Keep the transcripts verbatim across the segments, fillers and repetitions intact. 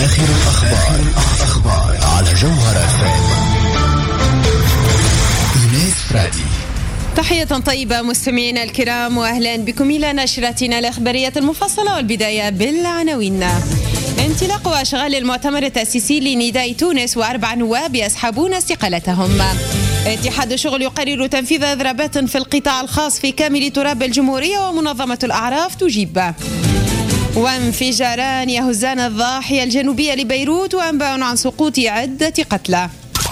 آخر الأخبار الأخبار على جوهر اف ام. إيناس فرادي. تحية طيبة مستمعينا الكرام وأهلا بكم إلى نشرتنا الإخبارية المفصلة، والبداية بالعناوين. انطلاق أشغال المؤتمر التأسيسي لنداء تونس وأربع نواب يسحبون استقالتهم. اتحاد الشغل يقرر تنفيذ إضرابات في القطاع الخاص في كامل تراب الجمهورية، ومنظمة الأعراف تجيب. وانفجاران يهزان الضاحية الجنوبية لبيروت، وأنباء عن سقوط عدة قتلى.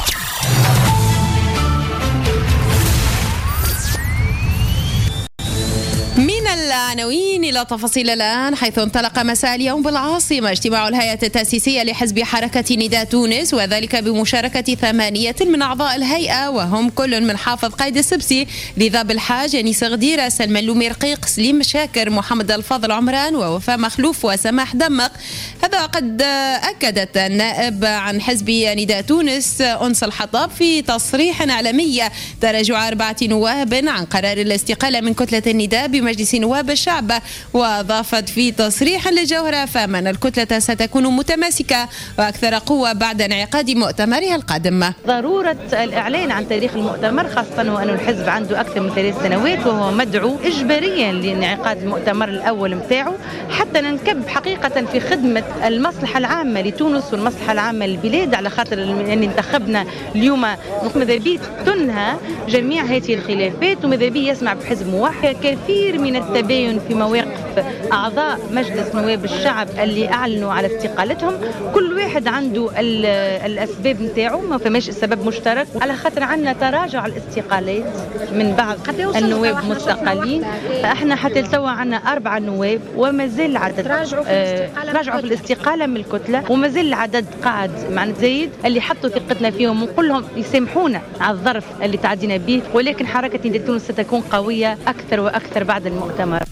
من العناوين إلى تفاصيل الآن، حيث انطلق مساء اليوم بالعاصمة اجتماع الهيئة التأسيسية لحزب حركة نداء تونس، وذلك بمشاركة ثمانية من أعضاء الهيئة، وهم كل من حافظ قايد السبسي، رضا بالحاج، أنيس غديرة، سلمان اللومي رقيق، سليم شاكر، محمد الفاضل عمران، ووفاء مخلوف، وسماح دمق. هذا وقد أكدت النائب عن حزب نداء تونس أنس الحطاب في تصريح إعلامي تراجع أربعة نواب عن قرار الاستقالة من كتلة النداء بمجلس نواب الشعب، وأضافت في تصريح لجوهرة فام أن الكتلة ستكون متماسكة وأكثر قوة بعد انعقاد مؤتمرها القادم. ضرورة الإعلان عن تاريخ المؤتمر، خاصة وأن الحزب عنده أكثر من ثلاث سنوات وهو مدعو إجباريا لانعقاد المؤتمر الأول متاعه، حتى ننكب حقيقة في خدمة المصلحة العامة لتونس والمصلحة العامة للبلاد، على خاطر أن انتخبنا اليوم. ماذا بيه تنهى جميع هذه الخلافات، وماذا بيه يسمع بحزب موحد. كثير من التباين في مواقف أعضاء مجلس نواب الشعب اللي أعلنوا على استقالتهم، كل واحد عنده الأسباب نتاعو، ما فماش سبب مشترك، على خاطر عندنا تراجع الاستقالات من بعض النواب مستقلين. احنا حتى لتوا عندنا أربعة نواب وما زال عدد راجعوا في الاستقالة من الكتلة، وما زال العدد قاعد معنا زايد اللي حطوا ثقتنا فيهم، ونقول لهم يسامحونا على الظرف اللي تعدينا به، ولكن حركة نداء تونس ستكون قوية أكثر وأكثر بعد المؤتمر.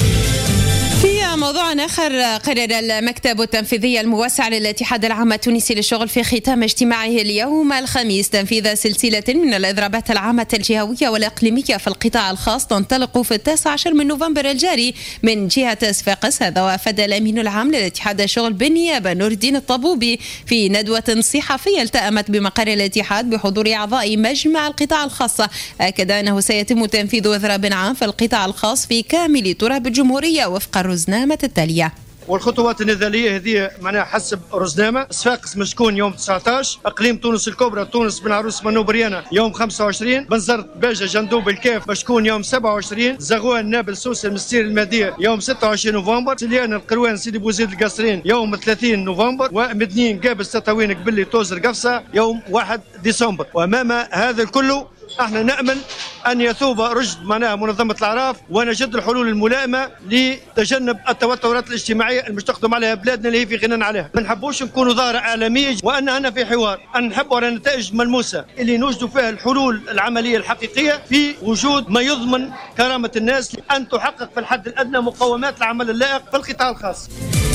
في موضوع آخر، قرر المكتب التنفيذي الموسع للاتحاد العام التونسي للشغل في ختام اجتماعه اليوم الخميس تنفيذ سلسلة من الإضرابات العامة الجهوية والإقليمية في القطاع الخاص تنطلق في التاسع عشر من نوفمبر الجاري من جهة صفاقس. هذا وافد الأمين العام للاتحاد الشغل بالنيابة نور الدين الطبوبي في ندوة صحفية التأمت بمقر الاتحاد بحضور أعضاء مجمع القطاع الخاص. أكد أنه سيتم تنفيذ إضراب عام في القطاع الخاص في كامل تراب الجمهورية وفق الرزنامة التالية. والخطوات النضالية هذه معناها حسب رزنامة. صفاقس مسكون يوم تسعة عشر، اقليم تونس الكبرى تونس بن عروس منوبريانا يوم خمسة وعشرين، بنزرت باجة جندوب الكاف مشكون يوم سبعة وعشرين، زغوان نابل سوسة المستير المهدية يوم ستة وعشرين نوفمبر، سليان القروان سيدي بوزيد القصرين يوم ثلاثين نوفمبر، ومدنين قابس تطاوين قبلي توزر قفصة يوم واحد ديسمبر. وامام هذا الكل احنا نأمل أن يثوب رشد معناها منظمة الأعراف ونجد الحلول الملائمة لتجنب التوترات الاجتماعية اللي مش تقدم عليها بلادنا اللي هي في غنى عليها. ما نحبوش نكونوا ظاهرة إعلامية وأن أنا في حوار، أن نحب على نتائج ملموسة اللي نوجدوا فيها الحلول العملية الحقيقية في وجود ما يضمن كرامة الناس، أن تحقق في الحد الأدنى مقومات العمل اللائق في القطاع الخاص.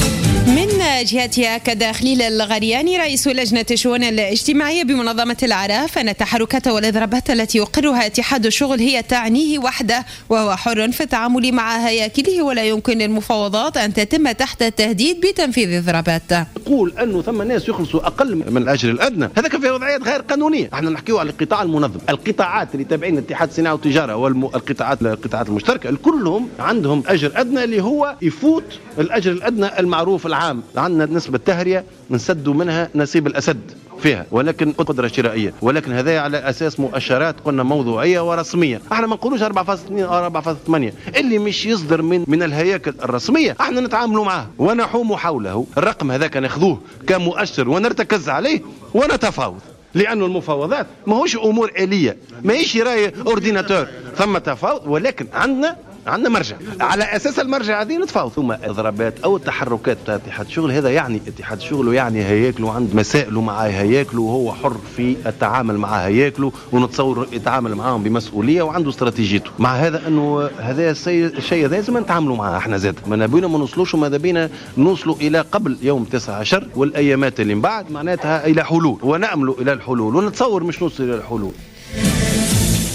من جهتها أكد خليل الغرياني رئيس لجنة الشؤون الاجتماعية بمنظمة الأعراف أن التحركات والإضرابات التي يقرها اتحاد الشغل هي تعنيه وحده، وهو حر في التعامل مع هياكله، ولا يمكن للمفاوضات أن تتم تحت التهديد بتنفيذ إضرابات. يقول أنه ثم ناس يخلصوا أقل من الأجر الأدنى، هذا كان في وضعيات غير قانونية. احنا نحكيه على القطاع المنظم، القطاعات اللي تابعين اتحاد الصناعة والتجارة والقطاعات القطاعات المشتركة كلهم عندهم أجر أدنى اللي هو يفوت الأجر الأدنى المعروف العام. عندنا نسبة تهرية نسدوا منها نسيب الأسد فيها، ولكن قدرة شرائية، ولكن هذا على أساس مؤشرات قلنا موضوعية ورسمية. احنا ما نقولوش أربعة فاصلة اثنين أو أربعة فاصلة ثمانية، اللي مش يصدر من من الهياكل الرسمية احنا نتعاملوا معه ونحوم حوله. الرقم هذاك ناخذوه كمؤشر ونرتكز عليه ونتفاوض، لأنه المفاوضات ما هوش أمور آلية، ما هيش راي أورديناتور، ثم تفاوض، ولكن عندنا عندنا مرجع، على اساس المرجع هذه نتفاوض. ثم اضرابات او التحركات تاع اتحاد الشغل، هذا يعني اتحاد الشغل يعني هياكله عنده مسائله مع هياكله، وهو حر في التعامل مع هياكله، ونتصور يتعامل معاهم بمسؤوليه وعنده استراتيجيته. مع هذا انه هذا الشيء لازم نتعاملوا معاه احنا زاد، ما نبينا ما نوصلوش، وما بينا نوصلوا الى قبل يوم تسعة عشر والايامات اللي من بعد معناتها الى حلول، ونأملوا الى الحلول، ونتصور مش نوصل الى الحلول.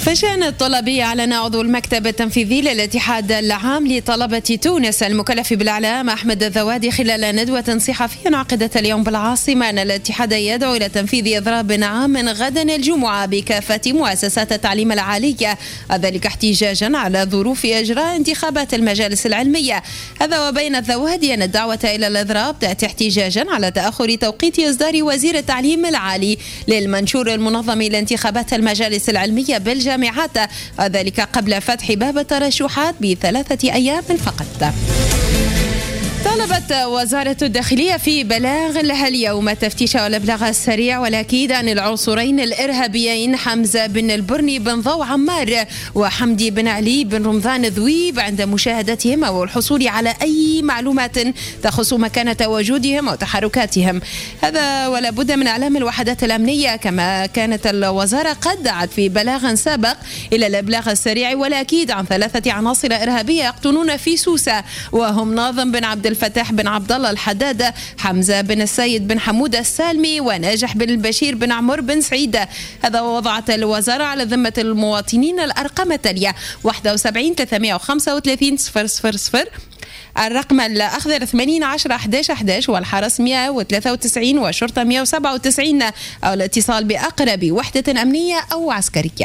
فشان الطلبي أعلن عضو المكتب التنفيذي للاتحاد العام لطلبة تونس المكلف بالإعلام أحمد الذوادي خلال ندوة صحفية عقدت اليوم بالعاصمة أن الاتحاد يدعو إلى تنفيذ إضراب عام غدا الجمعة بكافة مؤسسات التعليم العالي، ذلك احتجاجا على ظروف إجراء انتخابات المجالس العلمية. هذا وبين الذوادي أن الدعوة إلى الإضراب تأتي احتجاجا على تأخر توقيت إصدار وزير التعليم العالي للمنشور المنظم لانتخابات المجالس العلمية بالجامعات، وذلك قبل فتح باب الترشحات بثلاثة أيام فقط. طلبت وزارة الداخلية في بلاغ لها اليوم تفتيش والإبلاغ السريع والأكيد عن العنصرين الإرهابيين حمزة بن البرني بن ضو عمار وحمدي بن علي بن رمضان ذويب عند مشاهدتهم أو الحصول على أي معلومات تخص مكان تواجدهم وتحركاتهم. هذا ولا بد من إعلام الوحدات الأمنية، كما كانت الوزارة قد دعت في بلاغ سابق إلى الإبلاغ السريع والأكيد عن ثلاثة عناصر إرهابية يقطنون في سوسة، وهم ناظم بن عبد الفتاح بن عبد الله الحداد، حمزة بن السيد بن حمود السالمي، وناجح بن البشير بن عمر بن سعيد. هذا ووضعت الوزارة على ذمة المواطنين الأرقام التالية: واحد وسبعين ثلاثمائة وخمسة وثلاثين صفر صفر صفر، الرقم الأخضر ثمانين عشرة أحد عشر أحد عشر، والحرس مئة وثلاثة وتسعين والشرطة مئة وسبعة وتسعين، أو الاتصال بأقرب وحدة أمنية أو عسكرية.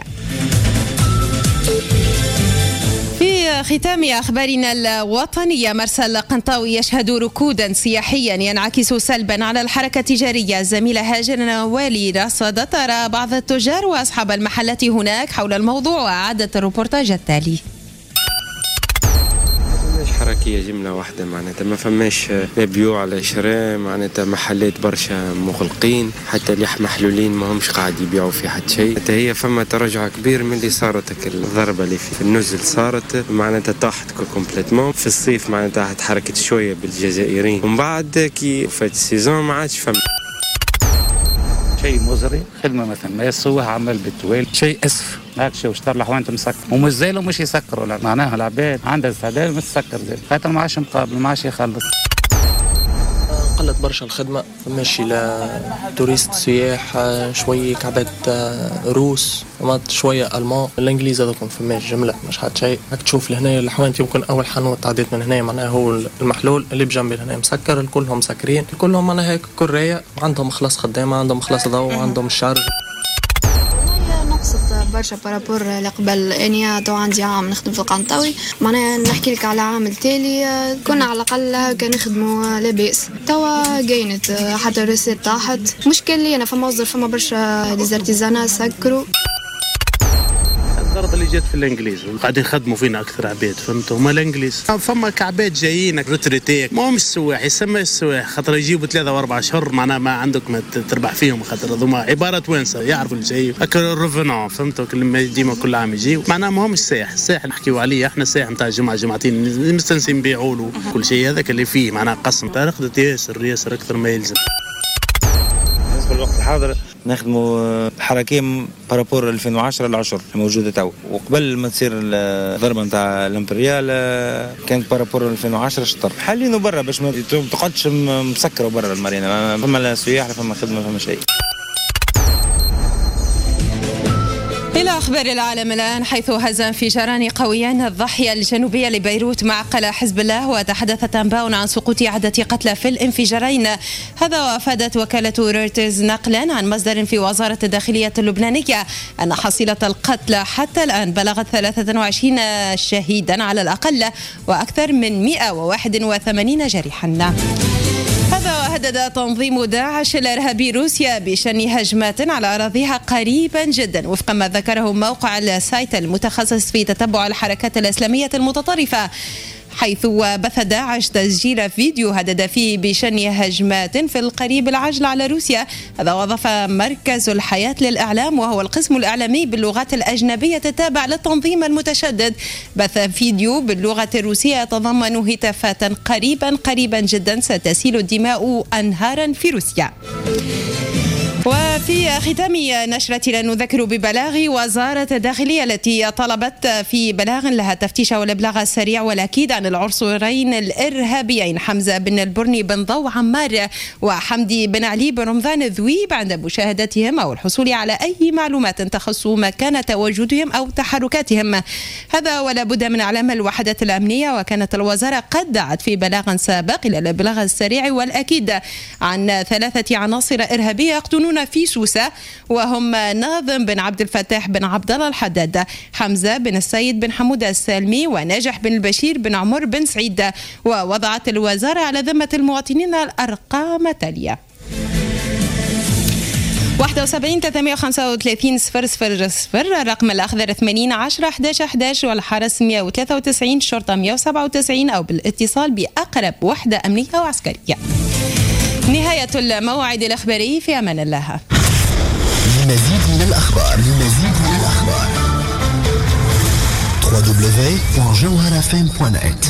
في ختام أخبارنا الوطنية، مرسى القنطاوي يشهد ركودا سياحيا ينعكس سلبا على الحركة التجارية. الزميلة هاجر نوالي رصدت آراء بعض التجار وأصحاب المحلات هناك حول الموضوع وأعادت الروبورتاج التالي. حركية جملة واحدة، معناتها ما فماش لا بيوع على شراء، معناتها محلات برشا مغلقين، حتى اللي محلولين ما همش قاعد يبيعوا في حد شيء. هي فما تراجع كبير من اللي صارت الضربة اللي في النزل صارت، معناتها طاحت كومبليتمون. في الصيف معناتها تحركت شوية بالجزائريين، ومن بعد كي فات السيزون ما عادش فما شيء مزري. خدمة مثلا ما يسوها عمل بالتوالي، شيء اسف هاك شيء واشتر لحوانت مسكر ومش زيلو مش يسكروا، لا معناها العباد عندها استعداد مش تسكر زي خاطر معاش مقابل معاش يخلص. قلت برشا الخدمة، ماشي لا توريست سياح، شوية كعبات روس، شوية ألمان، الإنجليز هذاكم فماش جملة مش حد شيء. هاك تشوف لهنا الحوانت يمكن أول حانوت عديت من هنا معناها هو المحلول اللي بجنبي هنا مسكر، الكلهم مسكرين، الكلهم معناها هيك كرية، عندهم خلاص خدامة، عندهم خلاص ضوء، عندهم الشعر. نقصت برشا بارابور لقبل، اني تو عندي عام نخدم في القنطاوي، معناها نحكي لك على عام التالي كنا على الاقل كان نخدموا لاباس، توا قينت حتى الرسيت طاحت. مشكل لي انا فما وظر فما برشا ديزارتيزانا سكروا. الضربة اللي جات في الانجليز وقاعدين يخدموا فينا اكثر عباد، فهمتوا؟ هما الانجليز فما كعباد جايين ريتريتيك، ما همش سواح، يسمى السواح خاطر يجيبوا ثلاثة واربع شهور، معناها ما عندك ما تربح فيهم، خاطر هذوما عبارة وانسة يعرفوا اللي جاي هكا الريفونون، فهمتوا؟ كل ديما كل عام يجي، معناها ما همش سايح. السايح نحكيوا عليه احنا سايح نتاع جمعة جمعتين مستنسين نبيعوا له كل شيء، هذاك اللي فيه معناها قسم تاخذت ياسر ياسر اكثر ما يلزم. في الوقت الحاضر نخدموا حركية بارابور ألفين وعشرة العشر موجودة تو، وقبل ما تصير الضربة نتاع الامبريال كانت بارابور ألفين وعشرة شطر. حاليا برا باش ما تقعدش مسكرة برا المارينا، فما لا سياح فما خدمة فما شيء. إلى أخبار العالم الآن، حيث هز انفجاران قويان الضاحية الجنوبية لبيروت معقل حزب الله، وتحدثت أنباء عن سقوط عدة قتلى في الانفجارين. هذا وأفادت وكالة رويترز نقلا عن مصدر في وزارة الداخلية اللبنانية أن حصيلة القتلى حتى الآن بلغت ثلاثة وعشرين شهيدا على الأقل، وأكثر من مئة وواحد وثمانين جريحا. هذا وهدد تنظيم داعش الإرهابي روسيا بشن هجمات على أراضيها قريبا جدا، وفق ما ذكره موقع السايت المتخصص في تتبع الحركات الإسلامية المتطرفة، حيث بث داعش تسجيل فيديو هدد فيه بشن هجمات في القريب العاجل على روسيا. هذا وأضاف مركز الحياة للإعلام، وهو القسم الإعلامي باللغات الأجنبية التابع للتنظيم المتشدد، بث فيديو باللغة الروسية يتضمن هتافات قريبا قريبا جدا ستسيل الدماء أنهارا في روسيا. وفي ختام نشرتنا نذكر ببلاغ وزارة الداخلية التي طلبت في بلاغ لها التفتيش والإبلاغ السريع والأكيد عن العنصرين الإرهابيين حمزة بن البرني بن ضو عمار وحمدي بن علي بن رمضان الذويب عند مشاهدتهم أو الحصول على أي معلومات تخص مكان تواجدهم أو تحركاتهم. هذا ولا بد من إعلام الوحدات الأمنية. وكانت الوزارة قد دعت في بلاغ سابق إلى الإبلاغ السريع والأكيد عن ثلاثة عناصر إرهابية يقطنون في سوسة، وهم ناظم بن عبد الفتاح بن عبد الله الحداد، حمزة بن السيد بن حمود السالمي، وناجح بن البشير بن عمر بن سعيد. ووضعت الوزارة على ذمة المواطنين الأرقام التالية: واحد وسبعين ثلاثمائة وخمسة وثلاثين صفر صفر صفر، الرقم الأخضر ثمانين عشرة أحد عشر أحد عشر، والحرس مئة وثلاثة وتسعين، الشرطة مئة وسبعة وتسعين، أو بالاتصال بأقرب وحدة أمنية وعسكرية. نهاية الموعد الإخباري، في أمان الله. لمزيد من الأخبار لمزيد من الأخبار دبليو دبليو دبليو دوت جوهرة إف إم دوت نت